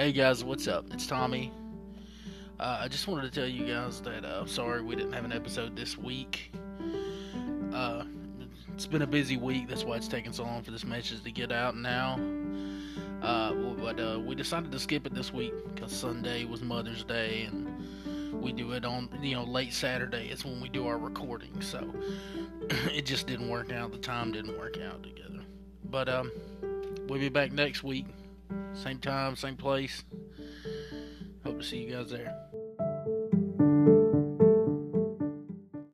Hey guys, what's up? It's Tommy. I just wanted to tell you guys that sorry we didn't have an episode this week. Uh, it's been a busy week, that's why it's taking so long for this message to get out now. But we decided to skip it this week because Sunday was Mother's Day, and we do it on late Saturday. It's when we do our recording, so it just didn't work out. The time didn't work out together. But we'll be back next week, same time, same place. Hope to see you guys there.